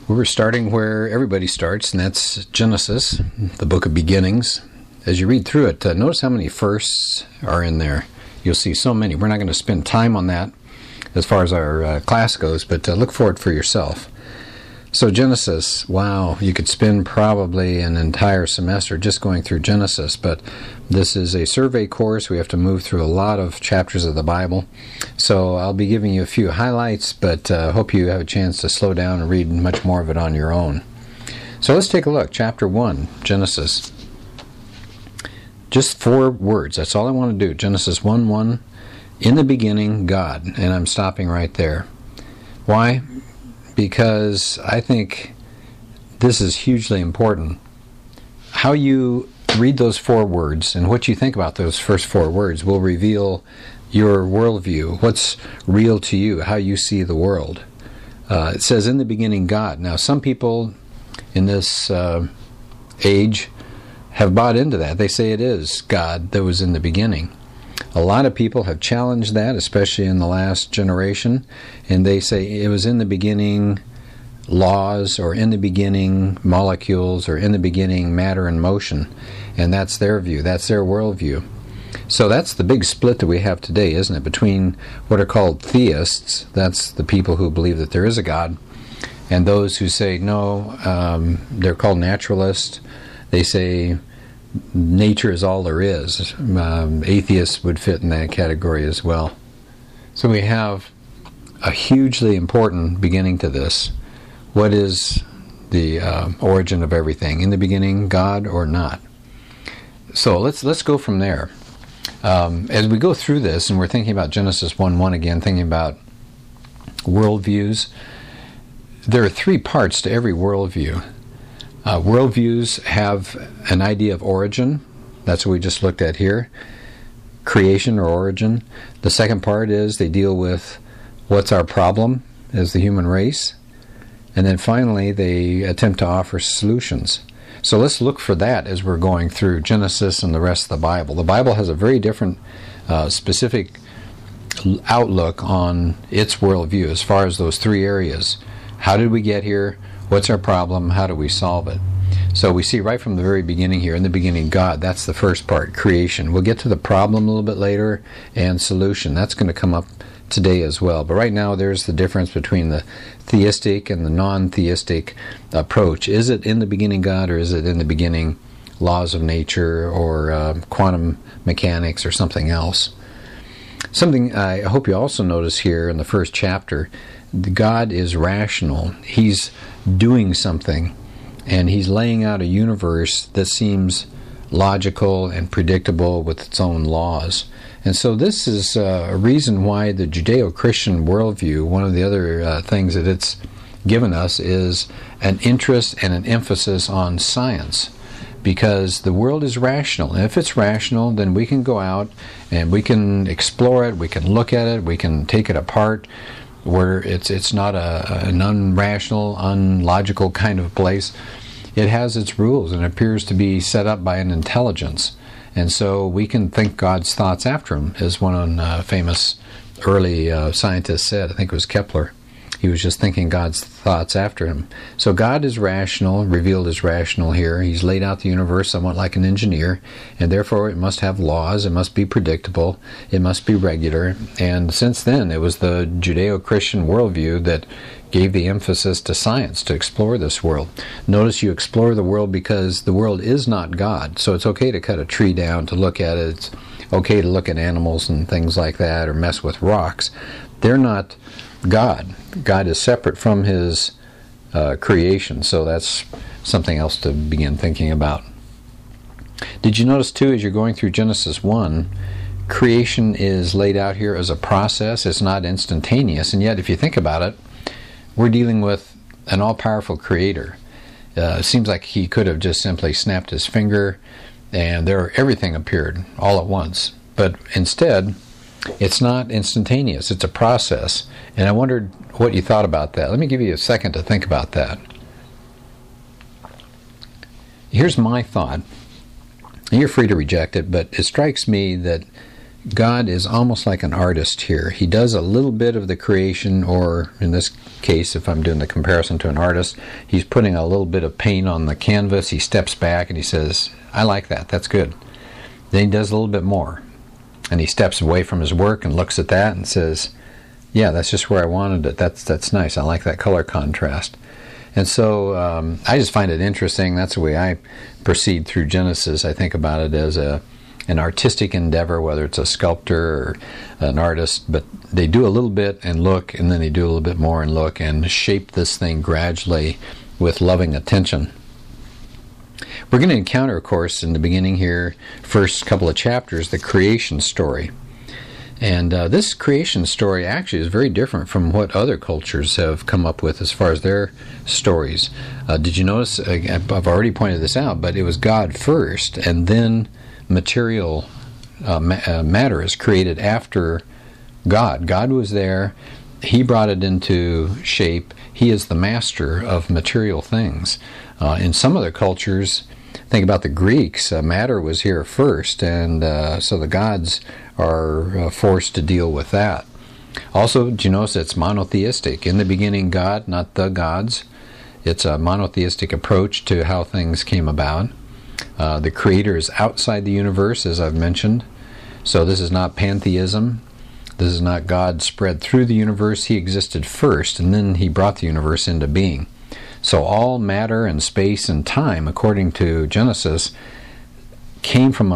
We're starting where everybody starts, and that's Genesis, the book of beginnings. As you read through it, notice how many firsts are in there. You'll see so many. We're not going to spend time on that as far as our class goes, but look for it for yourself. So Genesis, wow, you could spend probably an entire semester just going through Genesis, but this is a survey course. We have to move through a lot of chapters of the Bible. So I'll be giving you a few highlights, but hope you have a chance to slow down and read much more of it on your own. So let's take a look. Chapter 1, Genesis. Just 4 words. That's all I want to do. Genesis 1:1. In the beginning, God. And I'm stopping right there. Why? Because I think this is hugely important. How you read those 4 words and what you think about those first 4 words will reveal your worldview, what's real to you, how you see the world. It says, in the beginning, God. Now, some people in this age have bought into that. They say it is God that was in the beginning. A lot of people have challenged that, especially in the last generation, and they say it was in the beginning laws, or in the beginning molecules, or in the beginning matter and motion, and that's their view, that's their worldview. So that's the big split that we have today, isn't it, between what are called theists, that's the people who believe that there is a God, and those who say no, they're called naturalists. They say nature is all there is. Atheists would fit in that category as well. So we have a hugely important beginning to this. What is the origin of everything? In the beginning, God or not? So let's go from there. As we go through this, and we're thinking about Genesis 1:1 again, thinking about worldviews, there are 3 parts to every worldview. Worldviews have an idea of origin. That's what we just looked at here. Creation or origin. The second part is they deal with what's our problem as the human race. And then finally they attempt to offer solutions. So let's look for that as we're going through Genesis and the rest of the Bible. The Bible has a very different specific outlook on its worldview as far as those 3 areas. How did we get here? What's our problem? How do we solve it? So we see right from the very beginning here, in the beginning, God. That's the first part, creation. We'll get to the problem a little bit later, and solution. That's going to come up today as well. But right now, there's the difference between the theistic and the non-theistic approach. Is it in the beginning God, or is it in the beginning laws of nature, or quantum mechanics, or something else? Something I hope you also notice here in the first chapter, God is rational. He's doing something, and he's laying out a universe that seems logical and predictable with its own laws. And so this is a reason why the Judeo-Christian worldview, one of the other things that it's given us, is an interest and an emphasis on science, because the world is rational. And if it's rational, then we can go out and we can explore it, we can look at it, we can take it apart, where it's not an unrational, unlogical kind of place. It has its rules and appears to be set up by an intelligence. And so we can think God's thoughts after him, as one famous early scientist said. I think it was Kepler. He was just thinking God's thoughts after him. So God is rational, revealed as rational here. He's laid out the universe somewhat like an engineer, and therefore it must have laws, it must be predictable, it must be regular. And since then, it was the Judeo-Christian worldview that gave the emphasis to science, to explore this world. Notice you explore the world because the world is not God. So it's okay to cut a tree down to look at it. It's okay to look at animals and things like that, or mess with rocks. They're not God. God is separate from his creation, so that's something else to begin thinking about. Did you notice too, as you're going through Genesis 1, creation is laid out here as a process. It's not instantaneous, and yet if you think about it, we're dealing with an all-powerful creator. It seems like he could have just simply snapped his finger and everything appeared all at once, but instead it's not instantaneous. It's a process. And I wondered what you thought about that. Let me give you a second to think about that. Here's my thought. You're free to reject it, but it strikes me that God is almost like an artist here. He does a little bit of the creation, or in this case, if I'm doing the comparison to an artist, he's putting a little bit of paint on the canvas. He steps back and he says, I like that, that's good. Then he does a little bit more. And he steps away from his work and looks at that and says, yeah, that's just where I wanted it. That's nice. I like that color contrast. And so I just find it interesting. That's the way I proceed through Genesis. I think about it as an artistic endeavor, whether it's a sculptor or an artist, but they do a little bit and look, and then they do a little bit more and look, and shape this thing gradually with loving attention. We're going to encounter, of course, in the beginning here, first couple of chapters, the creation story. And this creation story actually is very different from what other cultures have come up with as far as their stories. Did you notice, I've already pointed this out, but it was God first, and then material matter is created after God. God was there. He brought it into shape. He is the master of material things. In some other cultures, think about the Greeks, matter was here first, and so the gods are forced to deal with that. Also, do you notice it's monotheistic? In the beginning, God, not the gods. It's a monotheistic approach to how things came about. The Creator is outside the universe, as I've mentioned. So this is not pantheism. This is not God spread through the universe. He existed first, and then He brought the universe into being. So all matter and space and time, according to Genesis, came from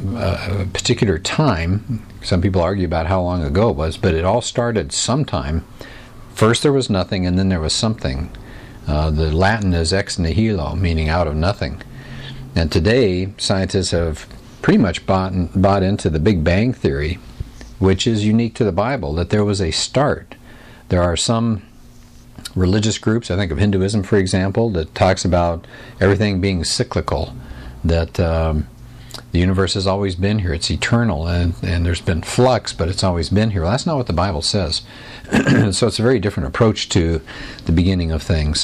a particular time. Some people argue about how long ago it was, but it all started sometime. First there was nothing, and then there was something. The Latin is ex nihilo, meaning out of nothing. And today, scientists have pretty much bought into the Big Bang Theory, which is unique to the Bible, that there was a start. There are some religious groups, I think of Hinduism, for example, that talks about everything being cyclical, that the universe has always been here. It's eternal, and there's been flux, but it's always been here. Well, that's not what the Bible says. So it's a very different approach to the beginning of things.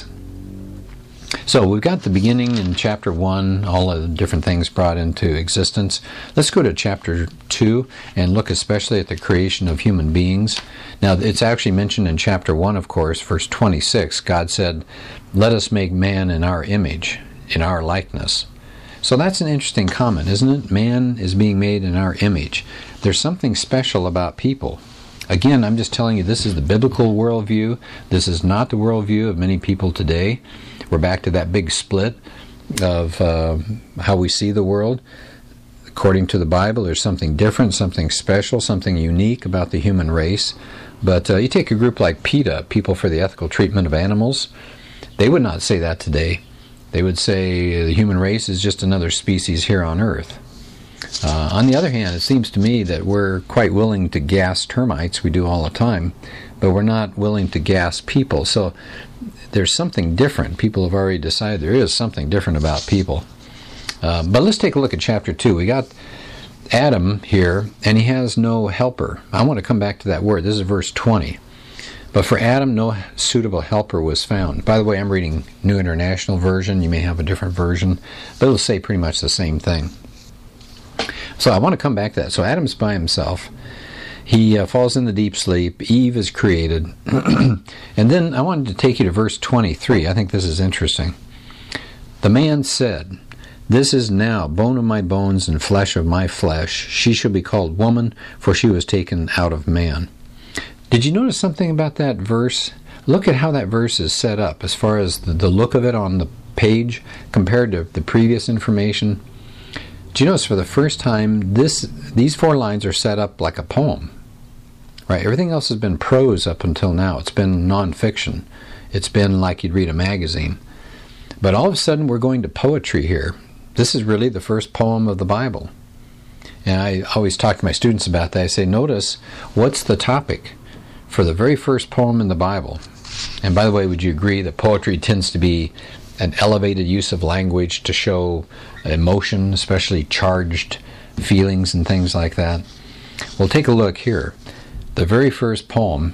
So we've got the beginning in chapter 1, all of the different things brought into existence. Let's go to chapter 2 and look especially at the creation of human beings. Now, it's actually mentioned in chapter 1, of course, verse 26. God said, "Let us make man in our image, in our likeness." So that's an interesting comment, isn't it? Man is being made in our image. There's something special about people. Again, I'm just telling you, this is the biblical worldview. This is not the worldview of many people today. We're back to that big split of how we see the world. According to the Bible, there's something different, something special, something unique about the human race. But you take a group like PETA, People for the Ethical Treatment of Animals, they would not say that today. They would say the human race is just another species here on Earth. On the other hand, it seems to me that we're quite willing to gas termites. We do all the time, but we're not willing to gas people. So there's something different. People have already decided there is something different about people. But let's take a look at chapter 2. We got Adam here, and he has no helper. I want to come back to that word. This is verse 20. But for Adam, no suitable helper was found. By the way, I'm reading New International Version. You may have a different version, but it'll say pretty much the same thing. So I want to come back to that. So Adam's by himself. He falls in the deep sleep. Eve is created. And then I wanted to take you to verse 23. I think this is interesting. The man said, "This is now bone of my bones and flesh of my flesh. She shall be called woman, for she was taken out of man." Did you notice something about that verse? Look at how that verse is set up as far as the look of it on the page compared to the previous information. Do you notice for the first time these 4 lines are set up like a poem? Right? Everything else has been prose up until now. It's been nonfiction. It's been like you'd read a magazine. But all of a sudden we're going to poetry here. This is really the first poem of the Bible. And I always talk to my students about that. I say, notice, what's the topic for the very first poem in the Bible? And by the way, would you agree that poetry tends to be an elevated use of language to show emotion, especially charged feelings and things like that? Well, take a look here. The very first poem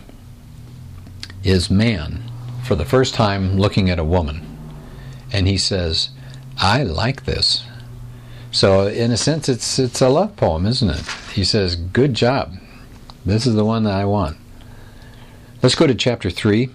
is man, for the first time looking at a woman. And he says, "I like this." So in a sense, it's a love poem, isn't it? He says, good job. This is the one that I want. Let's go to chapter 3.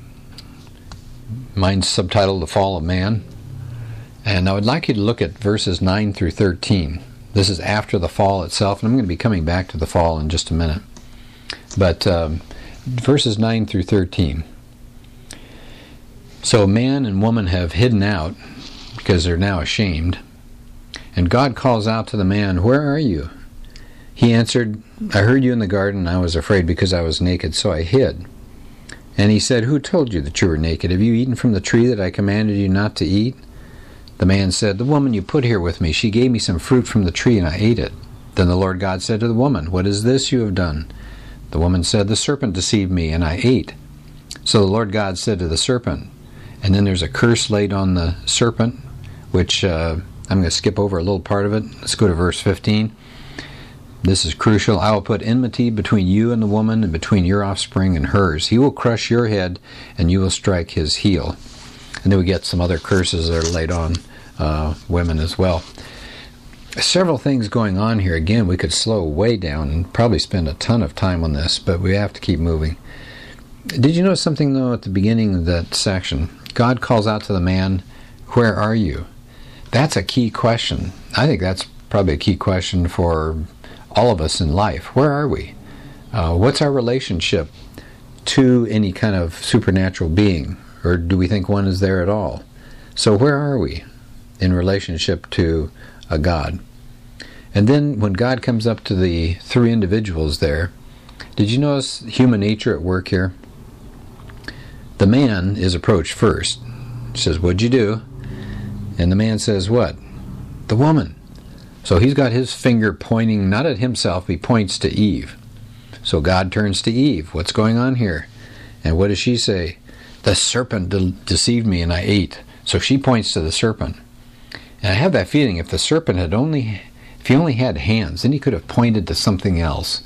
Mine's subtitled The Fall of Man. And I would like you to look at verses 9 through 13. This is after the fall itself, and I'm going to be coming back to the fall in just a minute. But verses 9 through 13. So man and woman have hidden out because they're now ashamed. And God calls out to the man, where are you? He answered, I heard you in the garden, and I was afraid because I was naked, so I hid. And he said, who told you that you were naked? Have you eaten from the tree that I commanded you not to eat? The man said, the woman you put here with me, she gave me some fruit from the tree, and I ate it. Then the Lord God said to the woman, what is this you have done? The woman said, the serpent deceived me, and I ate. So the Lord God said to the serpent, and then there's a curse laid on the serpent, which I'm going to skip over a little part of it. Let's go to verse 15. This is crucial. I will put enmity between you and the woman, and between your offspring and hers. He will crush your head, and you will strike his heel. And then we get some other curses that are laid on women as well. Several things going on here. Again, we could slow way down and probably spend a ton of time on this, but we have to keep moving. Did you notice something, though, at the beginning of that section? God calls out to the man, where are you? That's a key question. I think that's probably a key question for all of us in life. Where are we? What's our relationship to any kind of supernatural being? Or do we think one is there at all? So where are we in relationship to a God? And then when God comes up to the three individuals there, did you notice human nature at work here? The man is approached first. He says, what'd you do? And the man says, what? The woman. So he's got his finger pointing not at himself, he points to Eve. So God turns to Eve. What's going on here? And what does she say? The serpent deceived me and I ate. So she points to the serpent. And I have that feeling if the serpent had if he only had hands, then he could have pointed to something else.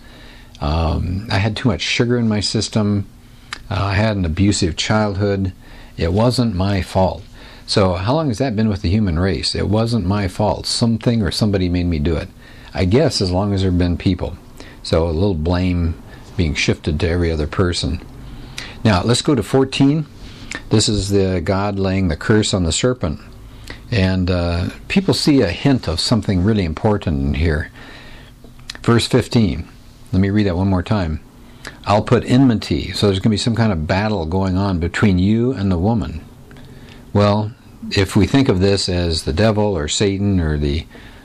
I had too much sugar in my system. I had an abusive childhood. It wasn't my fault. So how long has that been with the human race? It wasn't my fault. Something or somebody made me do it. I guess as long as there have been people. So a little blame being shifted to every other person. Now let's go to 14. This is the God laying the curse on the serpent. And people see a hint of something really important in here. Verse 15. Let me read that one more time. I'll put enmity. So there's going to be some kind of battle going on between you and the woman. Well, if we think of this as the devil or Satan or the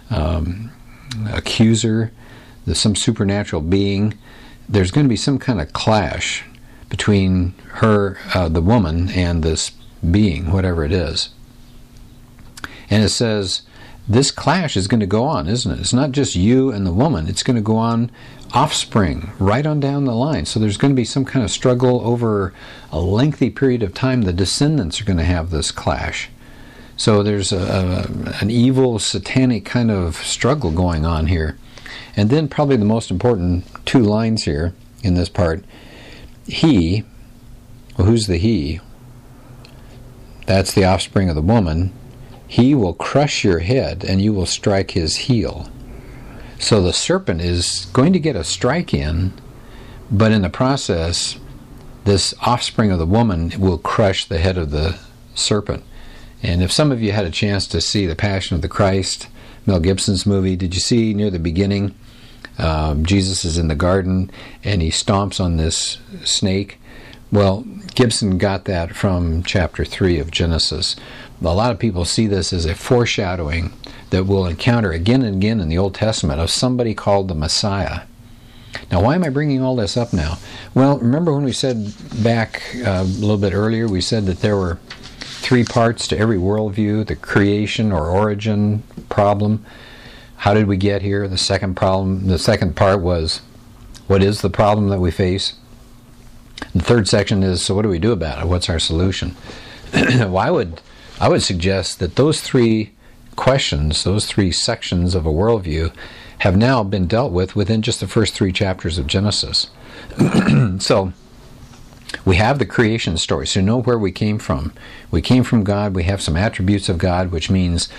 accuser, some supernatural being, there's going to be some kind of clash between her, the woman, and this being, whatever it is. And it says, this clash is going to go on, isn't it? It's not just you and the woman. It's going to go on offspring, right on down the line. So there's going to be some kind of struggle over a lengthy period of time. The descendants are going to have this clash. So there's an evil, satanic kind of struggle going on here. And then probably the most important two lines here in this part. He, well, who's the he? That's the offspring of the woman. He will crush your head and you will strike his heel. So the serpent is going to get a strike in, but in the process, this offspring of the woman will crush the head of the serpent. And if some of you had a chance to see The Passion of the Christ, Mel Gibson's movie, did you see near the beginning, Jesus is in the garden and he stomps on this snake? Well, Gibson got that from chapter 3 of Genesis. A lot of people see this as a foreshadowing that we'll encounter again and again in the Old Testament of somebody called the Messiah. Now, why am I bringing all this up now? Well, remember when we said back a little bit earlier, we said that there were three parts to every worldview: the creation or origin problem. How did we get here? The second part was, what is the problem that we face? The third section is, so what do we do about it? What's our solution? Well, I would suggest that those three questions, those three sections of a worldview, have now been dealt with within just the first 3 chapters of Genesis. So we have the creation story, so know where we came from. We came from God. We have some attributes of God, which means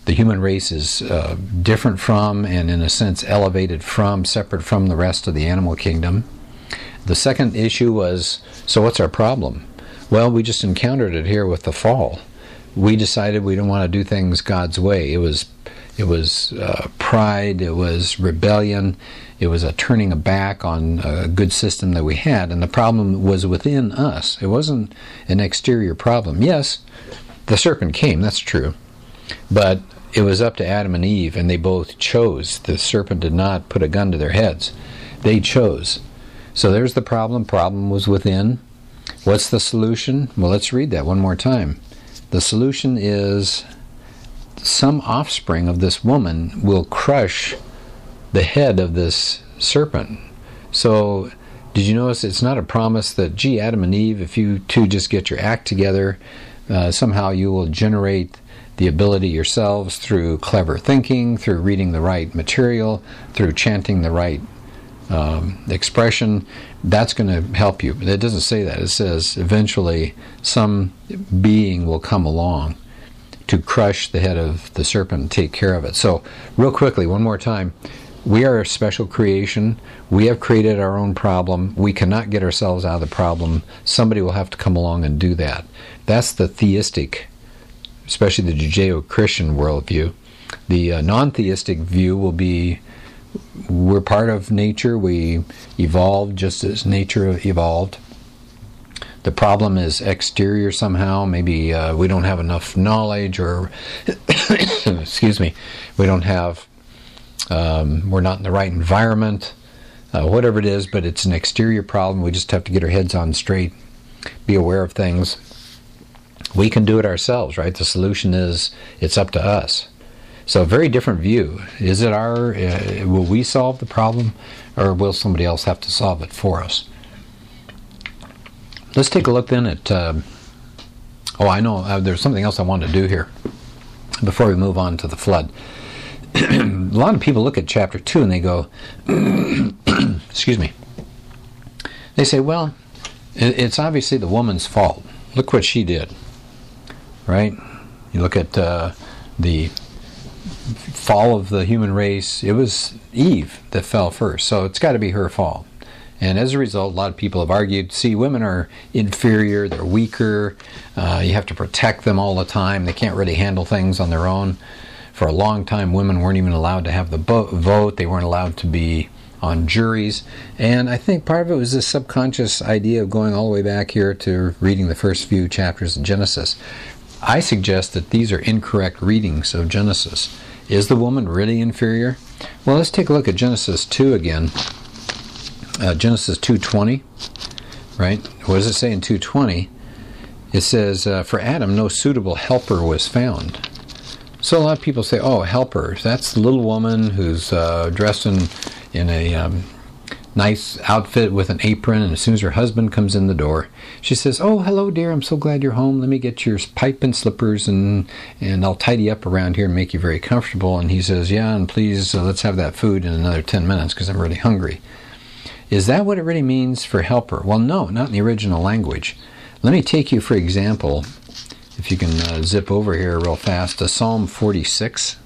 the human race is different from, and in a sense elevated from, separate from the rest of the animal kingdom. The second issue was, so what's our problem? Well, we just encountered it here with the fall. We decided we didn't want to do things God's way. It was pride, it was rebellion, it was a turning back on a good system that we had, and the problem was within us. It wasn't an exterior problem. Yes, the serpent came, that's true, but it was up to Adam and Eve, and they both chose. The serpent did not put a gun to their heads. They chose. So there's the problem. Problem was within. What's the solution? Well, let's read that one more time. The solution is some offspring of this woman will crush the head of this serpent. So did you notice it's not a promise that, gee, Adam and Eve, if you two just get your act together, somehow you will generate the ability yourselves through clever thinking, through reading the right material, through chanting the right expression, that's going to help you. But it doesn't say that. It says eventually some being will come along to crush the head of the serpent and take care of it. So real quickly, one more time, we are a special creation. We have created our own problem. We cannot get ourselves out of the problem. Somebody will have to come along and do that. That's the theistic, especially the Judeo-Christian worldview. The non-theistic view will be, we're part of nature. We evolved just as nature evolved. The problem is exterior somehow. Maybe we don't have enough knowledge, or excuse me, we don't have, we're not in the right environment, whatever it is, but it's an exterior problem. We just have to get our heads on straight, be aware of things. We can do it ourselves, right? The solution is, it's up to us. So a very different view. Is it will we solve the problem, or will somebody else have to solve it for us? Let's take a look then at, I know, there's something else I wanted to do here before we move on to the flood. A lot of people look at chapter 2 and they go, excuse me, they say, well, it's obviously the woman's fault. Look what she did, right? You look at the fall of the human race. It was Eve that fell first, so it's got to be her fault. And as a result, a lot of people have argued, see, women are inferior, they're weaker, you have to protect them all the time, they can't really handle things on their own. For a long time, women weren't even allowed to have the vote, they weren't allowed to be on juries, and I think part of it was this subconscious idea of going all the way back here to reading the first few chapters of Genesis. I suggest that these are incorrect readings of Genesis. Is the woman really inferior? Well, let's take a look at Genesis 2 again. Genesis 2:20, right? What does it say in 2:20? It says, for Adam no suitable helper was found. So a lot of people say, oh, helper, that's the little woman who's dressed in a nice outfit with an apron, and as soon as her husband comes in the door, she says, oh, hello, dear, I'm so glad you're home. Let me get your pipe and slippers, and I'll tidy up around here and make you very comfortable. And he says, yeah, and please, let's have that food in another 10 minutes because I'm really hungry. Is that what it really means for helper? Well, no, not in the original language. Let me take you, for example, if you can zip over here real fast, to Psalm 46.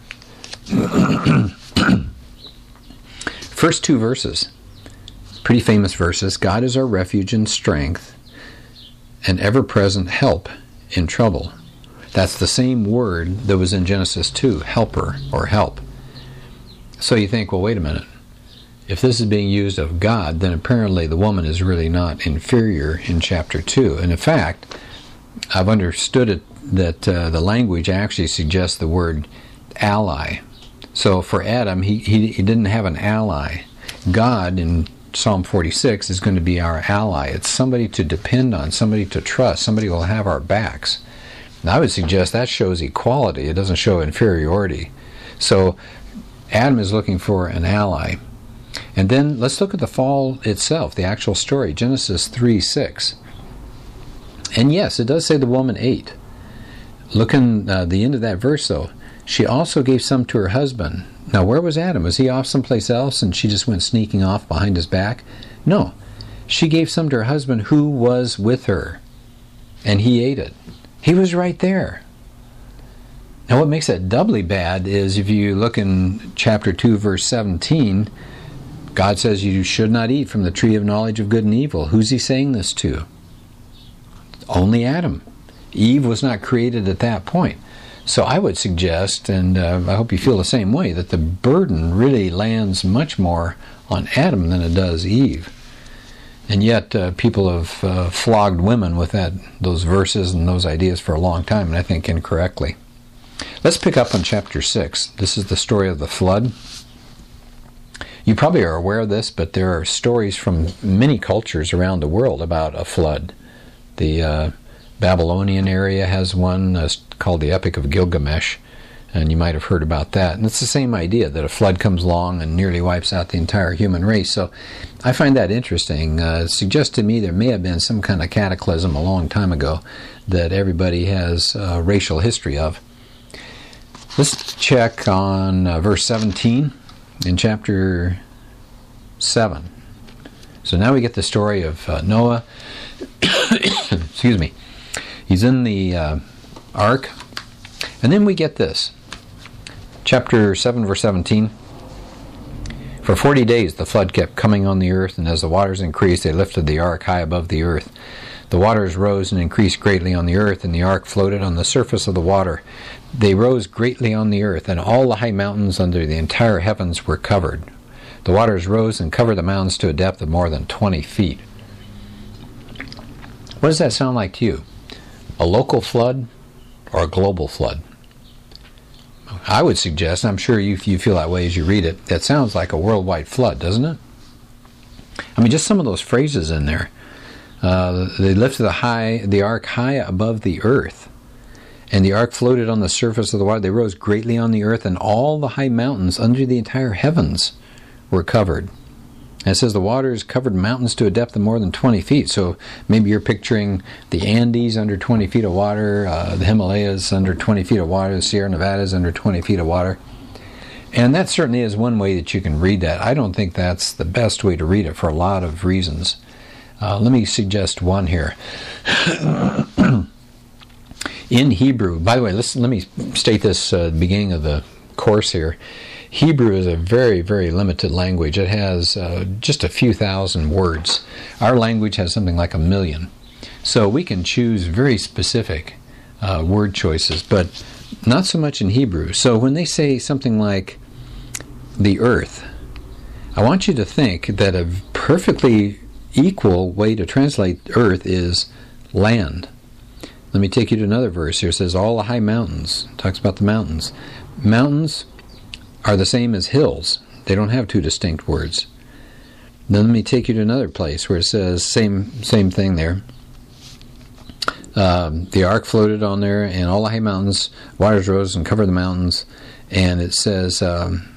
First two verses, pretty famous verses. God is our refuge and strength, and ever-present help in trouble. That's the same word that was in Genesis 2, helper or help. So you think, well, wait a minute. If this is being used of God, then apparently the woman is really not inferior in chapter 2. And in fact, I've understood it that the language actually suggests the word ally. So for Adam, he didn't have an ally. God in Psalm 46 is going to be our ally. It's somebody to depend on, somebody to trust, somebody who will have our backs. And I would suggest that shows equality. It doesn't show inferiority. So Adam is looking for an ally. And then let's look at the fall itself, the actual story, Genesis 3:6. And yes, it does say the woman ate. Look in the end of that verse, though. She also gave some to her husband. Now, where was Adam? Was he off someplace else and she just went sneaking off behind his back? No. She gave some to her husband who was with her, and he ate it. He was right there. Now what makes that doubly bad is if you look in chapter 2, verse 17, God says you should not eat from the tree of knowledge of good and evil. Who's he saying this to? Only Adam. Eve was not created at that point. So I would suggest, and I hope you feel the same way, that the burden really lands much more on Adam than it does Eve. And yet people have flogged women with those verses and those ideas for a long time, and I think incorrectly. Let's pick up on chapter 6. This is the story of the flood. You probably are aware of this, but there are stories from many cultures around the world about a flood. The Babylonian area has one called the Epic of Gilgamesh, and you might have heard about that. And it's the same idea, that a flood comes along and nearly wipes out the entire human race. So I find that interesting. It suggests to me there may have been some kind of cataclysm a long time ago that everybody has racial history of. Let's check on verse 17 in chapter 7. So now we get the story of Noah. Excuse me. He's in the ark. And then we get this. Chapter 7, verse 17. For 40 days the flood kept coming on the earth, and as the waters increased, they lifted the ark high above the earth. The waters rose and increased greatly on the earth, and the ark floated on the surface of the water. They rose greatly on the earth, and all the high mountains under the entire heavens were covered. The waters rose and covered the mountains to a depth of more than 20 feet. What does that sound like to you? A local flood or a global flood? I would suggest, I'm sure you feel that way as you read it, that sounds like a worldwide flood, doesn't it? I mean, just some of those phrases in there. They lifted the ark high above the earth, and the ark floated on the surface of the water. They rose greatly on the earth, and all the high mountains under the entire heavens were covered. And it says the waters covered mountains to a depth of more than 20 feet. So maybe you're picturing the Andes under 20 feet of water, the Himalayas under 20 feet of water, the Sierra Nevadas under 20 feet of water. And that certainly is one way that you can read that. I don't think that's the best way to read it for a lot of reasons. Let me suggest one here. In Hebrew, by the way, let me state this at the beginning of the course here. Hebrew is a very, very limited language. It has just a few thousand words. Our language has something like 1 million. So we can choose very specific word choices, but not so much in Hebrew. So when they say something like the earth, I want you to think that a perfectly equal way to translate earth is land. Let me take you to another verse here. It says all the high mountains. It talks about the mountains. Mountains are the same as hills. They don't have two distinct words. Then let me take you to another place where it says same thing there. The ark floated on there, and all the high mountains, waters rose and covered the mountains. And it says, I'm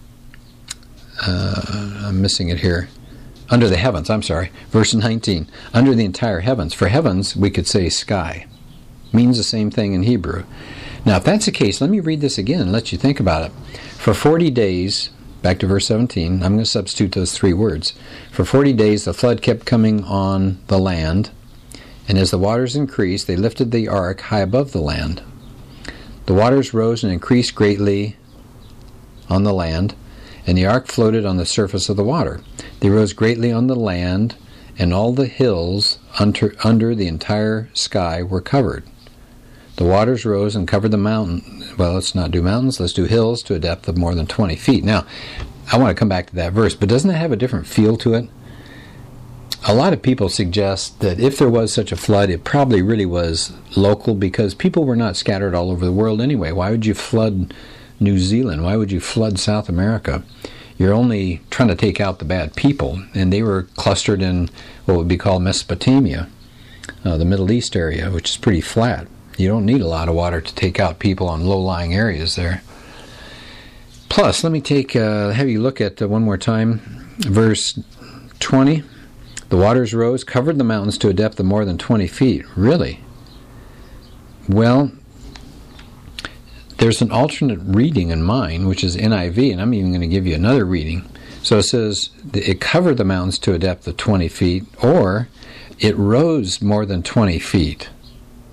missing it here. Under the heavens, I'm sorry. Verse 19. Under the entire heavens. For heavens, we could say sky. Means the same thing in Hebrew. Now, if that's the case, let me read this again and let you think about it. For 40 days, back to verse 17, I'm going to substitute those 3 words. For 40 days the flood kept coming on the land, and as the waters increased, they lifted the ark high above the land. The waters rose and increased greatly on the land, and the ark floated on the surface of the water. They rose greatly on the land, and all the hills under the entire sky were covered. The waters rose and covered the mountain. Well, let's not do mountains. Let's do hills to a depth of more than 20 feet. Now, I want to come back to that verse, but doesn't it have a different feel to it? A lot of people suggest that if there was such a flood, it probably really was local because people were not scattered all over the world anyway. Why would you flood New Zealand? Why would you flood South America? You're only trying to take out the bad people, and they were clustered in what would be called Mesopotamia, the Middle East area, which is pretty flat. You don't need a lot of water to take out people on low-lying areas there. Plus, let me have you look at one more time, verse 20. The waters rose, covered the mountains to a depth of more than 20 feet. Really? Well, there's an alternate reading in mine, which is NIV, and I'm even going to give you another reading. So it says, it covered the mountains to a depth of 20 feet, or it rose more than 20 feet.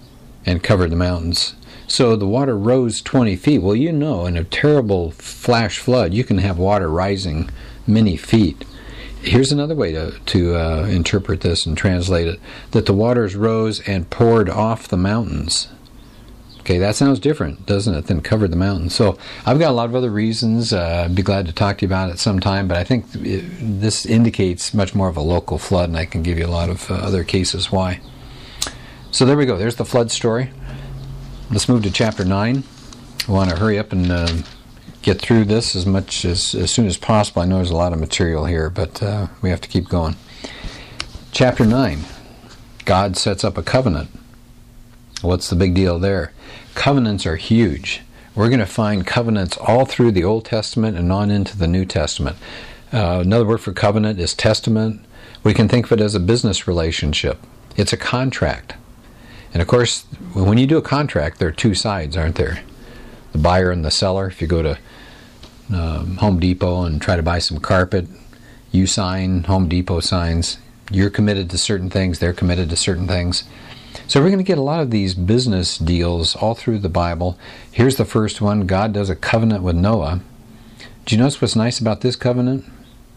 and covered the mountains. So the water rose 20 feet. Well, you know, in a terrible flash flood, you can have water rising many feet. Here's another way to interpret this and translate it, that the waters rose and poured off the mountains. Okay, that sounds different, doesn't it, than covered the mountains. So I've got a lot of other reasons. I'd be glad to talk to you about it sometime, but I think this indicates much more of a local flood, and I can give you a lot of other cases why. So there we go. There's the flood story. Let's move to chapter 9. I want to hurry up and get through this as soon as possible. I know there's a lot of material here, but we have to keep going. Chapter 9. God sets up a covenant. What's the big deal there? Covenants are huge. We're going to find covenants all through the Old Testament and on into the New Testament. Another word for covenant is testament. We can think of it as a business relationship. It's a contract. And of course, when you do a contract, there are two sides, aren't there? The buyer and the seller. If you go to Home Depot and try to buy some carpet, you sign, Home Depot signs. You're committed to certain things, they're committed to certain things. So we're going to get a lot of these business deals all through the Bible. Here's the first one. God does a covenant with Noah. Do you notice what's nice about this covenant?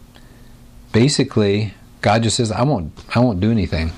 Basically, God just says, I won't do anything.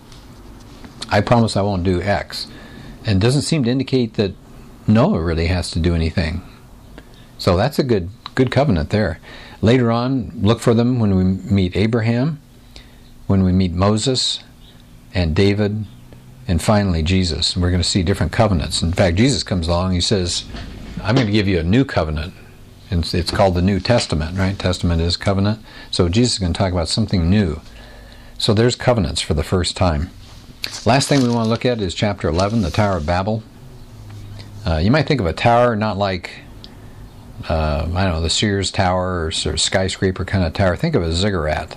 I promise I won't do X. And it doesn't seem to indicate that Noah really has to do anything. So that's a good covenant there. Later on, look for them when we meet Abraham, when we meet Moses and David, and finally Jesus. And we're going to see different covenants. In fact, Jesus comes along and he says, I'm going to give you a new covenant. And it's called the New Testament, right? Testament is covenant. So Jesus is going to talk about something new. So there's covenants for the first time. Last thing we want to look at is chapter 11, the Tower of Babel. You might think of a tower not like, the Sears Tower or sort of skyscraper kind of tower. Think of a ziggurat.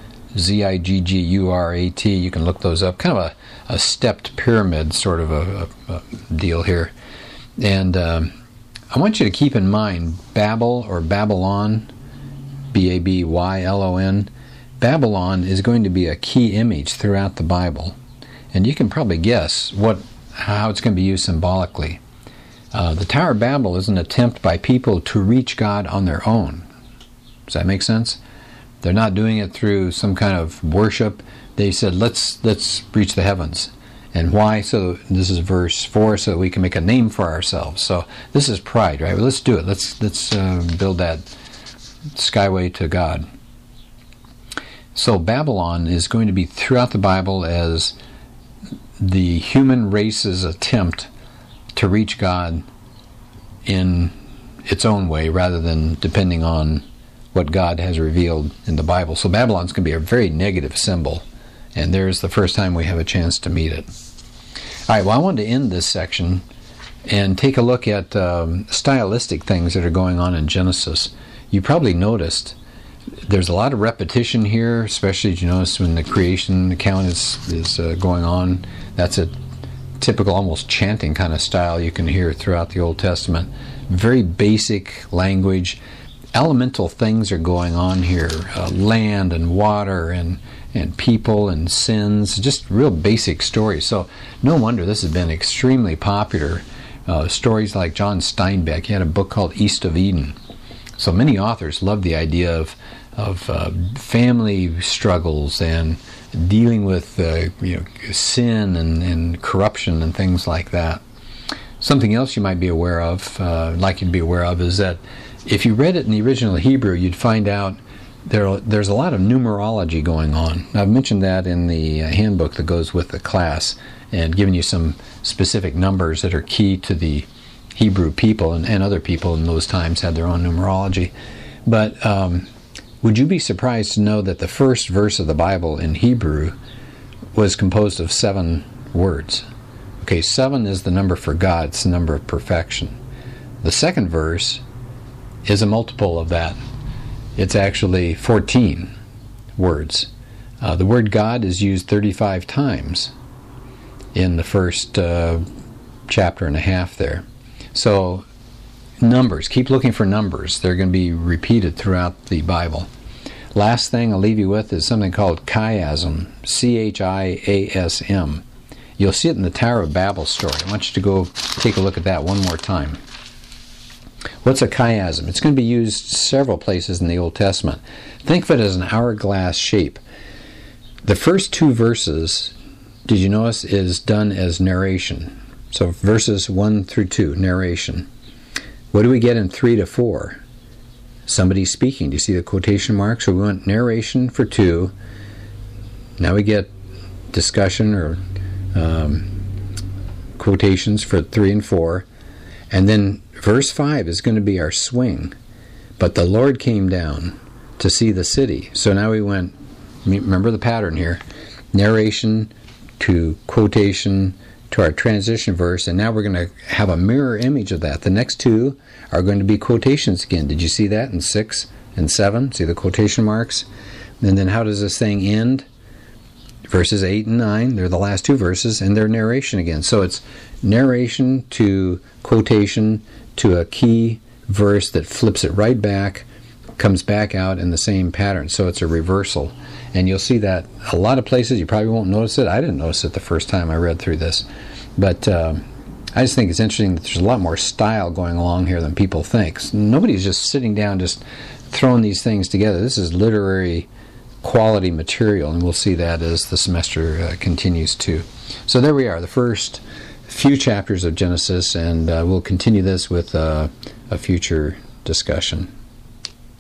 Ziggurat. You can look those up. Kind of a stepped pyramid sort of a deal here. And I want you to keep in mind Babel or Babylon, Babylon. Babylon is going to be a key image throughout the Bible. And you can probably guess how it's going to be used symbolically. The Tower of Babel is an attempt by people to reach God on their own. Does that make sense? They're not doing it through some kind of worship. They said, let's reach the heavens. And why? So this is verse 4, so that we can make a name for ourselves. So this is pride, right? Well, let's do it. Let's build that skyway to God. So Babylon is going to be throughout the Bible as the human race's attempt to reach God in its own way rather than depending on what God has revealed in the Bible. So Babylon's going to be a very negative symbol, and there's the first time we have a chance to meet it. All right, well, I wanted to end this section and take a look at stylistic things that are going on in Genesis. You probably noticed there's a lot of repetition here, especially as you notice when the creation account is going on. That's a typical, almost chanting kind of style you can hear throughout the Old Testament. Very basic language. Elemental things are going on here. Land and water and people and sins. Just real basic stories. So no wonder this has been extremely popular. Stories like John Steinbeck. He had a book called East of Eden. So many authors love the idea of family struggles and dealing with sin and corruption and things like that. Something else you might be aware of, is that if you read it in the original Hebrew, you'd find out there's a lot of numerology going on. I've mentioned that in the handbook that goes with the class and given you some specific numbers that are key to the Hebrew people, and other people in those times had their own numerology. But would you be surprised to know that the first verse of the Bible in Hebrew was composed of 7 words? Okay, 7 is the number for God. It's the number of perfection. The second verse is a multiple of that. It's actually 14 words. The word God is used 35 times in the first chapter and a half there. So numbers, keep looking for numbers. They're going to be repeated throughout the Bible. Last thing I'll leave you with is something called chiasm, C-H-I-A-S-M. You'll see it in the Tower of Babel story. I want you to go take a look at that one more time. What's a chiasm? It's going to be used several places in the Old Testament. Think of it as an hourglass shape. The first 2 verses, did you notice, is done as narration. So verses 1 through 2, narration. What do we get in 3 to 4? Somebody speaking. Do you see the quotation marks? So we want narration for 2. Now we get discussion or quotations for 3 and 4. And then verse 5 is going to be our swing. But the Lord came down to see the city. So now we went, remember the pattern here, narration to quotation to our transition verse, and now we're going to have a mirror image of that. The next 2 are going to be quotations again. Did you see that in 6 and 7? See the quotation marks? And then how does this thing end? Verses 8 and 9, they're the last 2 verses, and they're narration again. So it's narration to quotation to a key verse that flips it right back, comes back out in the same pattern. So it's a reversal. And you'll see that a lot of places. You probably won't notice it. I didn't notice it the first time I read through this. But I just think it's interesting that there's a lot more style going along here than people think. Nobody's just sitting down just throwing these things together. This is literary quality material, and we'll see that as the semester continues too. So there we are, the first few chapters of Genesis, and we'll continue this with a future discussion.